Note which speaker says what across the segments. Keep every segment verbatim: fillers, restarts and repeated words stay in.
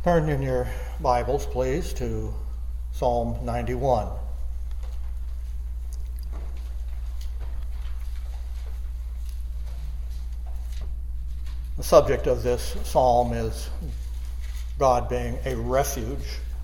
Speaker 1: Turn in your Bibles, please, to Psalm ninety-one. The subject of this psalm is God being a refuge.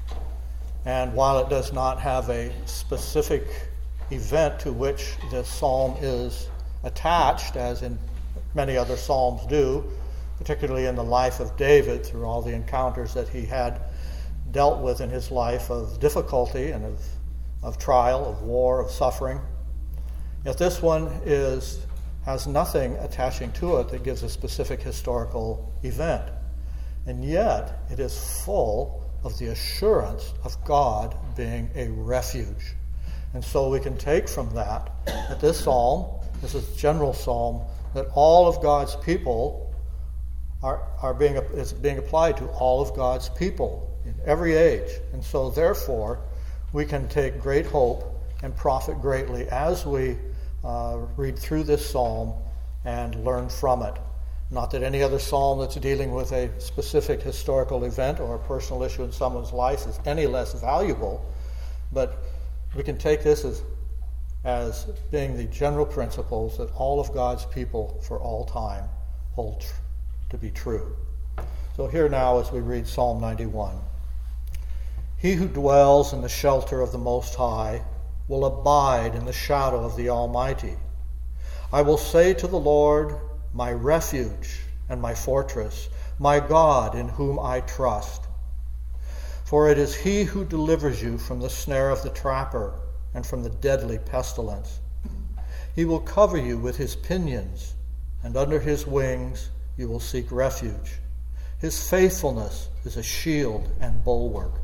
Speaker 1: And while it does not have a specific event to which this psalm is attached, as in many other psalms do, particularly in the life of David, through all the encounters that he had dealt with in his life of difficulty and of, of trial, of war, of suffering. Yet this one is has nothing attaching to it that gives a specific historical event. And yet it is full of the assurance of God being a refuge. And so we can take from that that this psalm, this is a general psalm, that all of God's people are, are being is being applied to all of God's people in every age. And so therefore we can take great hope and profit greatly as we uh, read through this psalm and learn from it. Not that any other psalm that's dealing with a specific historical event or a personal issue in someone's life is any less valuable, but we can take this as, as being the general principles that all of God's people for all time hold tr- to be true. So here now as we read Psalm ninety-one. He who dwells in the shelter of the Most High will abide in the shadow of the Almighty. I will say to the Lord, my refuge and my fortress, my God in whom I trust. For it is he who delivers you from the snare of the trapper and from the deadly pestilence. He will cover you with his pinions, and under his wings you will seek refuge. His faithfulness is a shield and bulwark.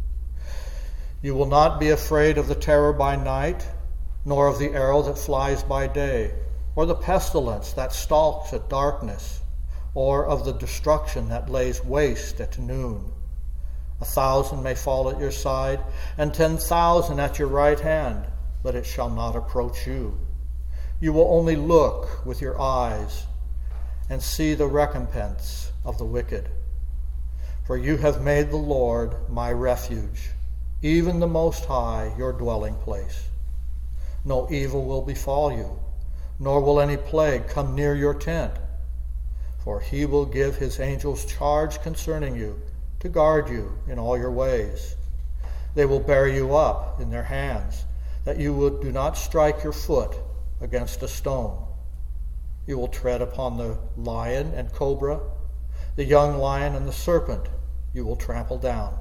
Speaker 1: You will not be afraid of the terror by night, nor of the arrow that flies by day, or the pestilence that stalks at darkness, or of the destruction that lays waste at noon. A thousand may fall at your side, and ten thousand at your right hand, but it shall not approach you. You will only look with your eyes and see the recompense of the wicked. For you have made the Lord my refuge, even the Most High your dwelling place. No evil will befall you, nor will any plague come near your tent. For he will give his angels charge concerning you, to guard you in all your ways. They will bear you up in their hands, that you will, do not strike your foot against a stone. You will tread upon the lion and cobra, the young lion and the serpent you will trample down.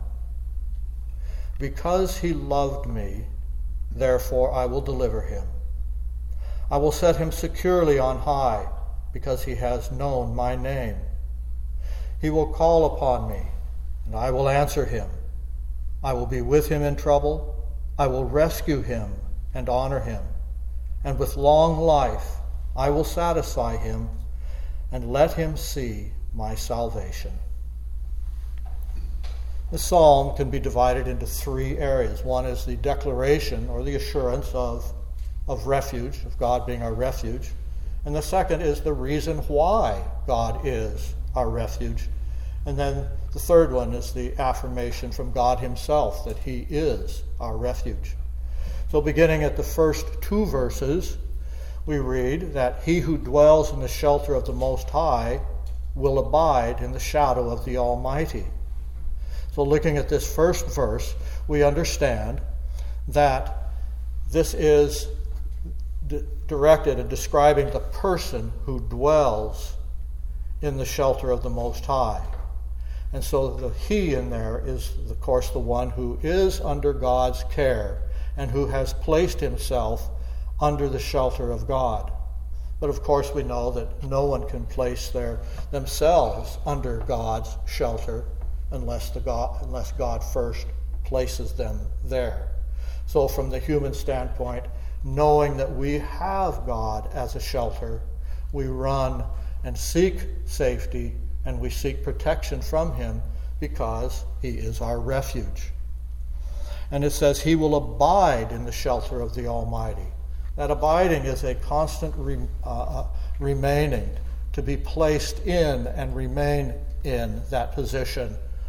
Speaker 1: Because he loved me, therefore I will deliver him. I will set him securely on high, because he has known my name. He will call upon me, and I will answer him. I will be with him in trouble. I will rescue him and honor him. And with long life I will satisfy him and let him see my salvation. The psalm can be divided into three areas. One is the declaration or the assurance of, of refuge, of God being our refuge. And the second is the reason why God is our refuge. And then the third one is the affirmation from God himself that he is our refuge. So beginning at the first two verses, we read that he who dwells in the shelter of the Most High will abide in the shadow of the Almighty. So looking at this first verse, we understand that this is d- directed and describing the person who dwells in the shelter of the Most High. And so the he in there is, of course, the one who is under God's care and who has placed himself under the shelter of God. But of course we know that no one can place their themselves under God's shelter unless the God unless God first places them there. So from the human standpoint, knowing that we have God as a shelter, we run and seek safety and we seek protection from him because he is our refuge. And it says he will abide in the shelter of the Almighty. That abiding is a constant re, uh, remaining, to be placed in and remain in that position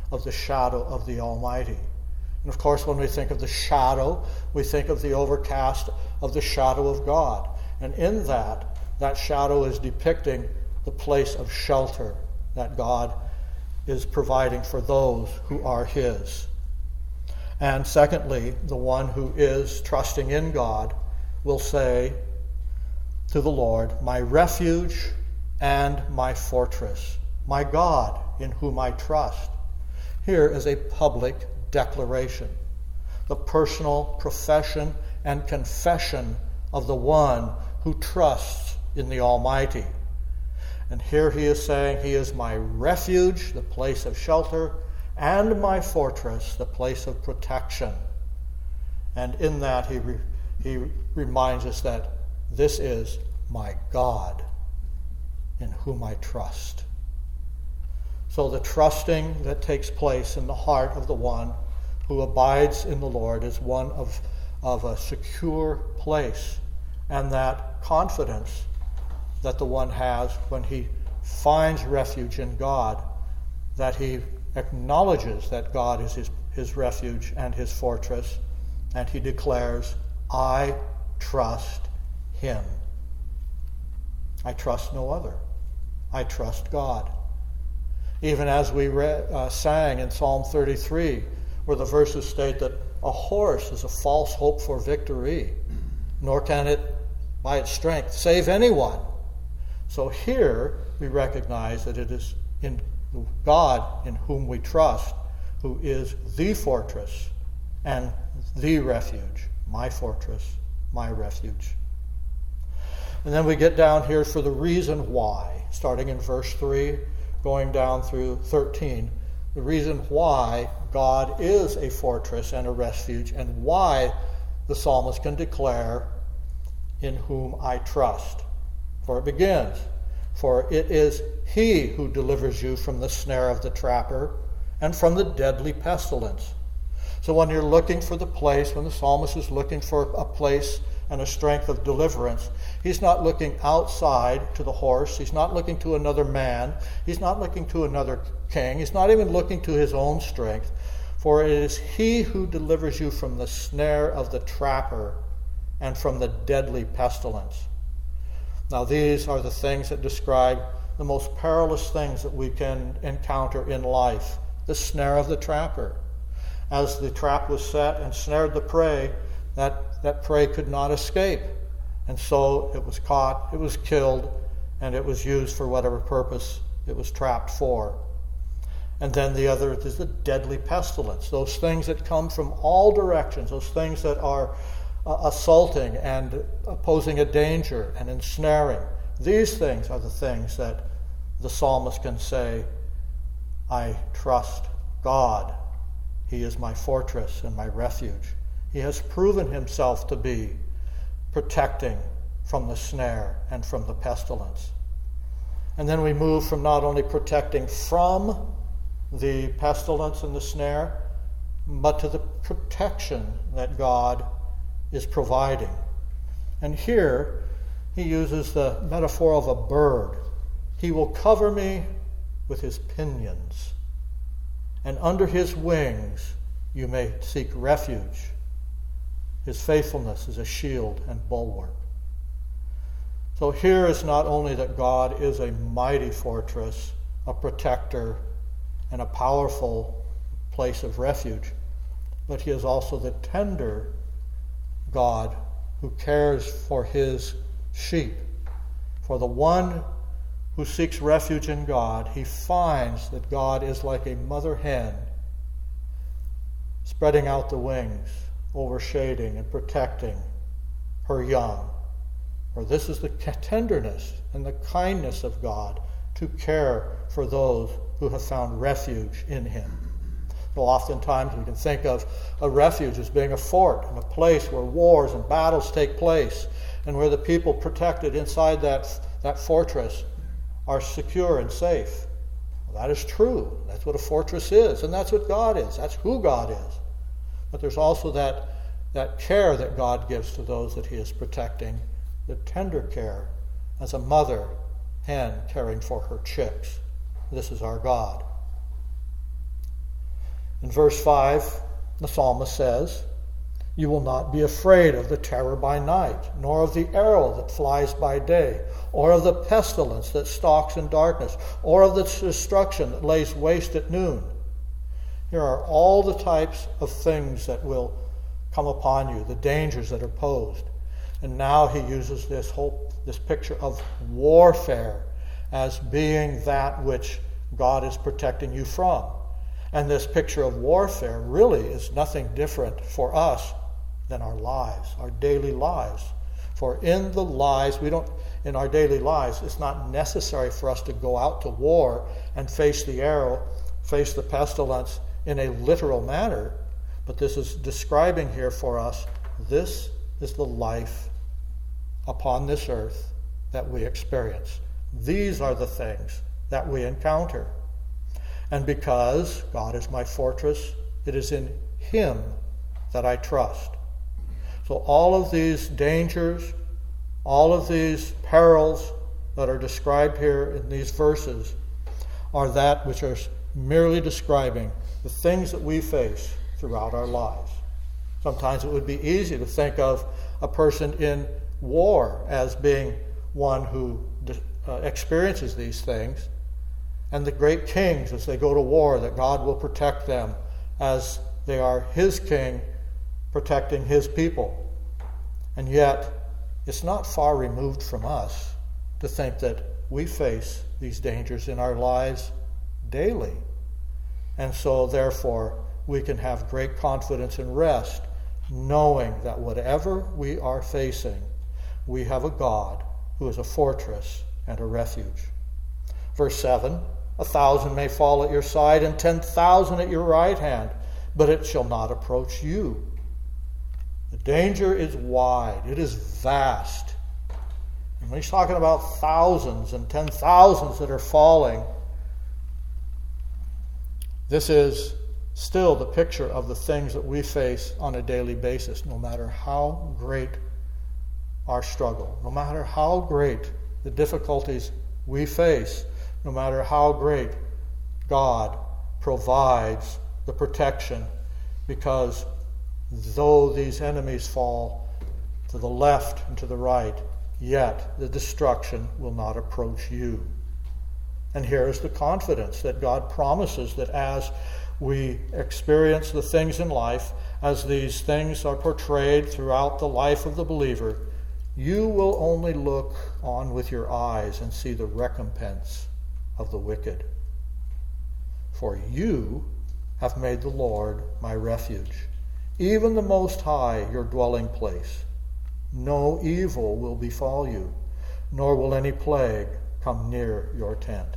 Speaker 1: of the shadow of the Almighty. And of course, when we think of the shadow, we think of the overcast of the shadow of God. And in that, that shadow is depicting the place of shelter that God is providing for those who are his. And secondly, the one who is trusting in God will say to the Lord, my refuge and my fortress, my God in whom I trust. Here is a public declaration, the personal profession and confession of the one who trusts in the Almighty. And here he is saying, he is my refuge, the place of shelter, and my fortress, the place of protection. And in that he, re- he reminds us that this is my God in whom I trust. So the trusting that takes place in the heart of the one who abides in the Lord is one of, of a secure place, and that confidence that the one has when he finds refuge in God, that he acknowledges that God is his, his refuge and his fortress, and he declares, I trust him. I trust no other. I trust God. Even as we read, uh, sang in Psalm thirty-three, where the verses state that a horse is a false hope for victory, nor can it, by its strength, save anyone. So here we recognize that it is in God in whom we trust, who is the fortress and the refuge, my fortress, my refuge. And then we get down here for the reason why, starting in verse three, going down through thirteen, the reason why God is a fortress and a refuge, and why the psalmist can declare, in whom I trust. For it begins, for it is he who delivers you from the snare of the trapper and from the deadly pestilence. So when you're looking for the place, when the psalmist is looking for a place and a strength of deliverance, he's not looking outside to the horse. He's not looking to another man. He's not looking to another king. He's not even looking to his own strength. For it is he who delivers you from the snare of the trapper and from the deadly pestilence. Now these are the things that describe the most perilous things that we can encounter in life. The snare of the trapper. As the trap was set and snared the prey, that, that prey could not escape. And so it was caught, it was killed, and it was used for whatever purpose it was trapped for. And then the other is the deadly pestilence. Those things that come from all directions, those things that are uh, assaulting and posing a danger and ensnaring. These things are the things that the psalmist can say, I trust God. He is my fortress and my refuge. He has proven himself to be protecting from the snare and from the pestilence. And then we move from not only protecting from the pestilence and the snare, but to the protection that God is providing. And here he uses the metaphor of a bird. He will cover me with his pinions, and under his wings you may seek refuge. His faithfulness is a shield and bulwark. So here is not only that God is a mighty fortress, a protector, and a powerful place of refuge, but he is also the tender God who cares for his sheep. For the one who seeks refuge in God, he finds that God is like a mother hen, spreading out the wings, overshading and protecting her young. For this is the tenderness and the kindness of God to care for those who have found refuge in him. So oftentimes we can think of a refuge as being a fort and a place where wars and battles take place, and where the people protected inside that, that fortress are secure and safe. Well, that is true. That's what a fortress is, and that's what God is. That's who God is. But there's also that, that care that God gives to those that he is protecting, the tender care, as a mother hen caring for her chicks. This is our God. In verse five, the psalmist says, "You will not be afraid of the terror by night, nor of the arrow that flies by day, or of the pestilence that stalks in darkness, or of the destruction that lays waste at noon." Here are all the types of things that will come upon you, the dangers that are posed. And now he uses this whole this picture of warfare as being that which God is protecting you from. And this picture of warfare really is nothing different for us than our lives, our daily lives. For in the lives, we don't, in our daily lives, it's not necessary for us to go out to war and face the arrow, face the pestilence in a literal manner. But this is describing here for us, this is the life upon this earth that we experience. These are the things that we encounter. And because God is my fortress, it is in him that I trust. So all of these dangers, all of these perils that are described here in these verses are that which are merely describing the things that we face throughout our lives. Sometimes it would be easy to think of a person in war as being one who uh, experiences these things, and the great kings as they go to war, that God will protect them as they are his king protecting his people. And yet, it's not far removed from us to think that we face these dangers in our lives daily. And so, therefore, we can have great confidence and rest, knowing that whatever we are facing, we have a God who is a fortress and a refuge. Verse seven, "A thousand may fall at your side and ten thousand at your right hand, but it shall not approach you." The danger is wide. It is vast. And when he's talking about thousands and ten thousands that are falling, this is still the picture of the things that we face on a daily basis, no matter how great our struggle, no matter how great the difficulties we face, no matter how great God provides the protection, because though these enemies fall to the left and to the right, yet the destruction will not approach you. And here is the confidence that God promises that as we experience the things in life, as these things are portrayed throughout the life of the believer, you will only look on with your eyes and see the recompense of the wicked. For you have made the Lord my refuge, even the Most High your dwelling place. No evil will befall you, nor will any plague come near your tent.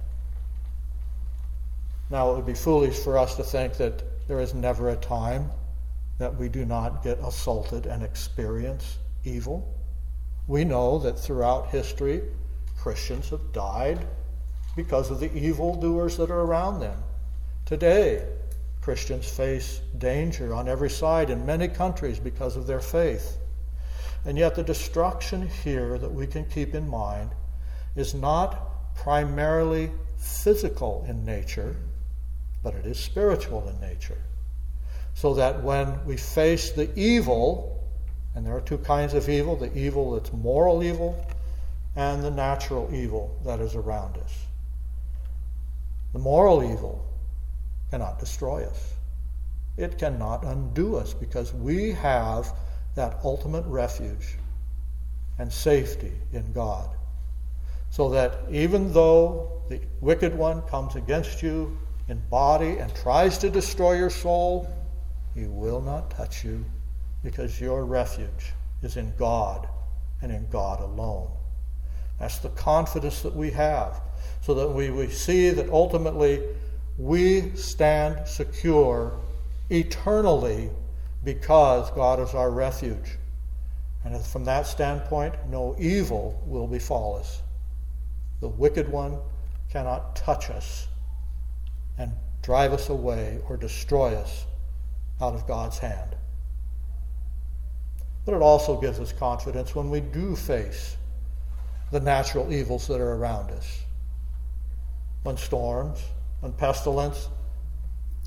Speaker 1: Now, it would be foolish for us to think that there is never a time that we do not get assaulted and experience evil. We know that throughout history, Christians have died because of the evildoers that are around them. Today, Christians face danger on every side in many countries because of their faith. And yet the destruction here that we can keep in mind is not primarily physical in nature, but it is spiritual in nature. So that when we face the evil, and there are two kinds of evil, the evil that's moral evil and the natural evil that is around us. The moral evil cannot destroy us. It cannot undo us because we have that ultimate refuge and safety in God. So that even though the wicked one comes against you in body and tries to destroy your soul, he will not touch you because your refuge is in God and in God alone. That's the confidence that we have, so that we, we see that ultimately we stand secure eternally because God is our refuge. And from that standpoint, no evil will befall us. The wicked one cannot touch us and drive us away or destroy us out of God's hand. But it also gives us confidence when we do face the natural evils that are around us. When storms, when pestilence,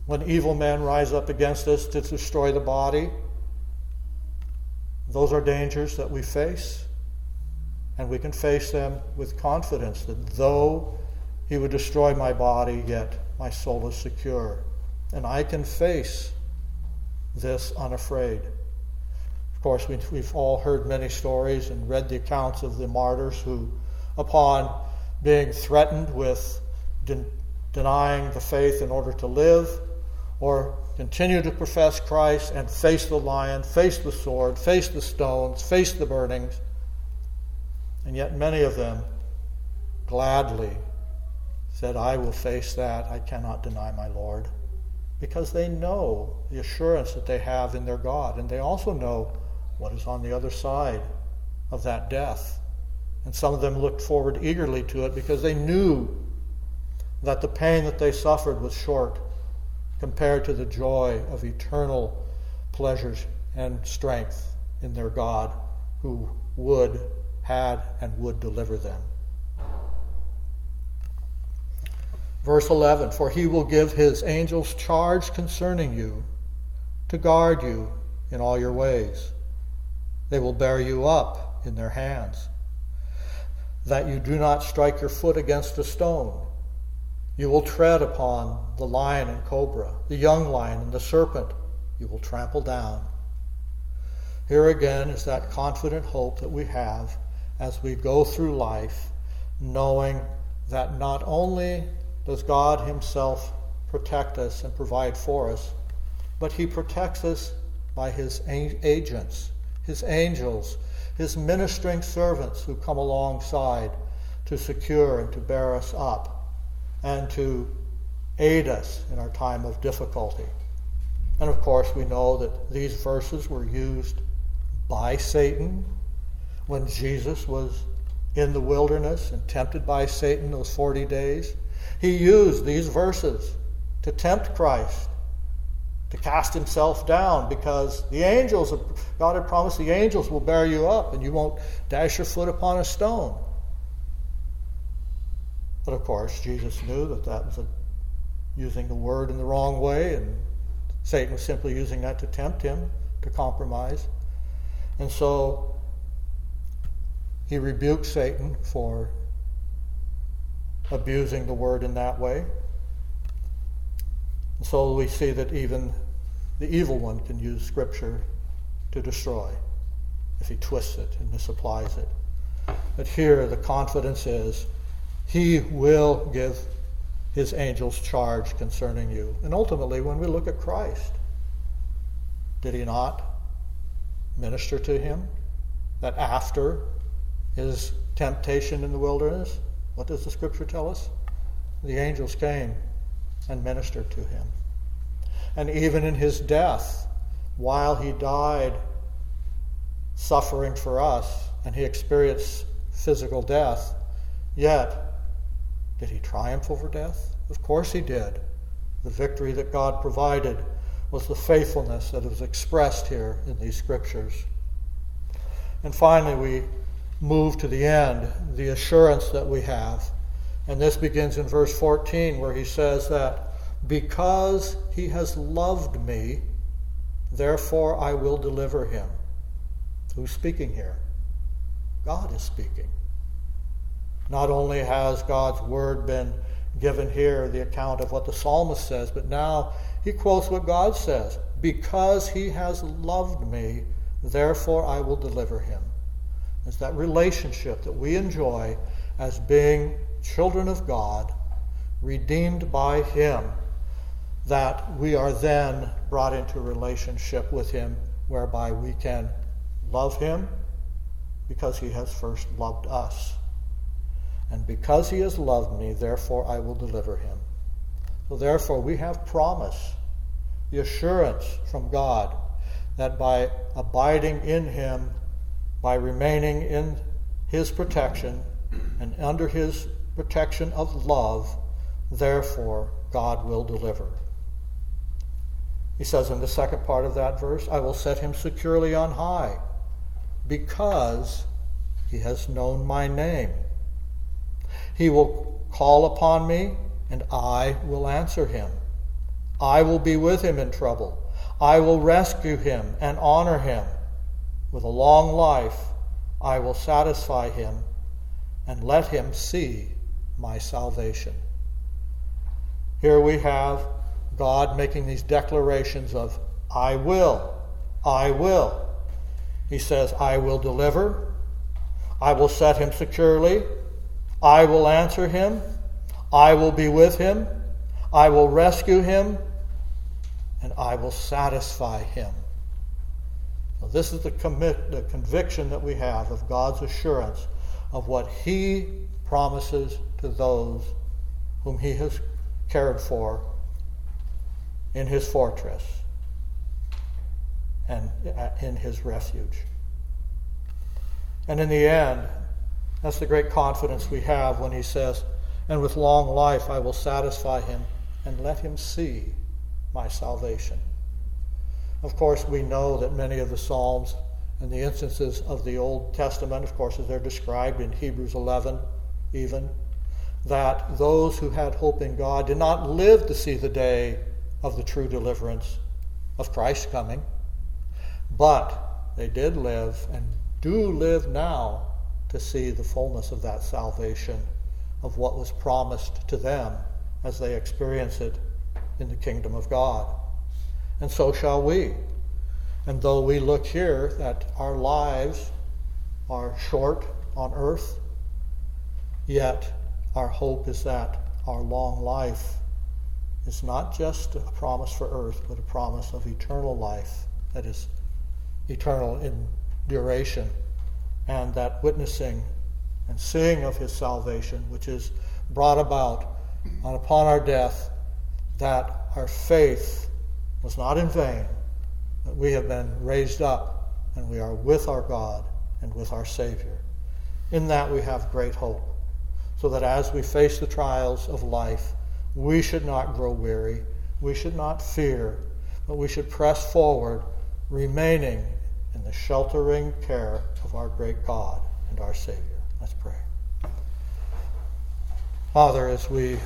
Speaker 1: when evil men rise up against us to destroy the body. Those are dangers that we face, and we can face them with confidence that though he would destroy my body, yet my soul is secure. And I can face this unafraid. Of course, we've, we've all heard many stories and read the accounts of the martyrs who, upon being threatened with de- denying the faith in order to live, or continue to profess Christ and face the lion, face the sword, face the stones, face the burnings, and yet many of them gladly said, I will face that. I cannot deny my Lord. Because they know the assurance that they have in their God. And they also know what is on the other side of that death. And some of them looked forward eagerly to it because they knew that the pain that they suffered was short compared to the joy of eternal pleasures and strength in their God who would, had, and would deliver them. Verse eleven, for he will give his angels charge concerning you, to guard you in all your ways. They will bear you up in their hands, that you do not strike your foot against a stone. You will tread upon the lion and cobra, the young lion and the serpent you will trample down. Here again is that confident hope that we have as we go through life, knowing that not only does God himself protect us and provide for us, but he protects us by his agents, his angels, his ministering servants who come alongside to secure and to bear us up and to aid us in our time of difficulty. And of course, we know that these verses were used by Satan when Jesus was in the wilderness and tempted by Satan those forty days. He used these verses to tempt Christ, to cast himself down, because the angels, God had promised the angels will bear you up and you won't dash your foot upon a stone. But of course, Jesus knew that that was a, using the word in the wrong way, and Satan was simply using that to tempt him to compromise. And so he rebuked Satan for abusing the word in that way. And so we see that even the evil one can use Scripture to destroy if he twists it and misapplies it. But here the confidence is, he will give his angels charge concerning you. And ultimately, when we look at Christ, did he not minister to him? That after his temptation in the wilderness, what does the Scripture tell us? The angels came and ministered to him. And even in his death, while he died suffering for us, and he experienced physical death, yet did he triumph over death? Of course he did. The victory that God provided was the faithfulness that is expressed here in these Scriptures. And finally, we move to the end, the assurance that we have. And this begins in verse fourteen, where he says that, because he has loved me, therefore I will deliver him. Who's speaking here? God is speaking. Not only has God's word been given here, the account of what the psalmist says, but now he quotes what God says. Because he has loved me, therefore I will deliver him. It's that relationship that we enjoy as being children of God, redeemed by him, that we are then brought into a relationship with him whereby we can love him because he has first loved us. And because he has loved me, therefore I will deliver him. So therefore we have promise, the assurance from God, that by abiding in him, by remaining in his protection and under his protection of love, therefore God will deliver. He says in the second part of that verse, I will set him securely on high, because he has known my name. He will call upon me, and I will answer him. I will be with him in trouble. I will rescue him and honor him. With a long life I will satisfy him and let him see my salvation. Here we have God making these declarations of, I will, I will. He says, I will deliver, I will set him securely, I will answer him, I will be with him, I will rescue him, and I will satisfy him. Now, this is the, commit, the conviction that we have of God's assurance of what he promises to those whom he has cared for in his fortress and in his refuge. And in the end, that's the great confidence we have when he says, and with long life I will satisfy him and let him see my salvation. Of course, we know that many of the Psalms and the instances of the Old Testament, of course, as they're described in Hebrews eleven even, that those who had hope in God did not live to see the day of the true deliverance of Christ's coming, but they did live and do live now to see the fullness of that salvation, of what was promised to them as they experience it in the kingdom of God. And so shall we. And though we look here that our lives are short on earth, yet our hope is that our long life is not just a promise for earth, but a promise of eternal life that is eternal in duration, and that witnessing and seeing of his salvation, which is brought about upon our death, that our faith was not in vain, but we have been raised up and we are with our God and with our Savior. In that we have great hope, so that as we face the trials of life, we should not grow weary, we should not fear, but we should press forward, remaining in the sheltering care of our great God and our Savior. Let's pray. Father, as we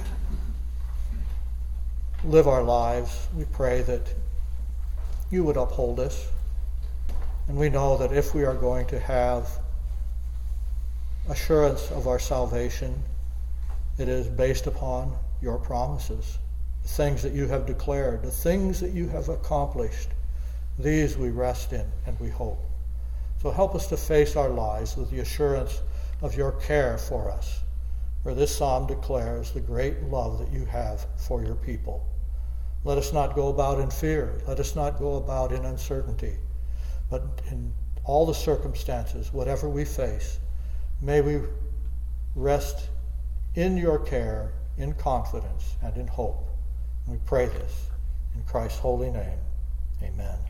Speaker 1: live our lives, we pray that you would uphold us. And we know that if we are going to have assurance of our salvation, it is based upon your promises, the things that you have declared, the things that you have accomplished. These we rest in and we hope. So help us to face our lives with the assurance of your care for us. For this psalm declares the great love that you have for your people. Let us not go about in fear. Let us not go about in uncertainty. But in all the circumstances, whatever we face, may we rest in your care, in confidence, and in hope. We pray this in Christ's holy name. Amen.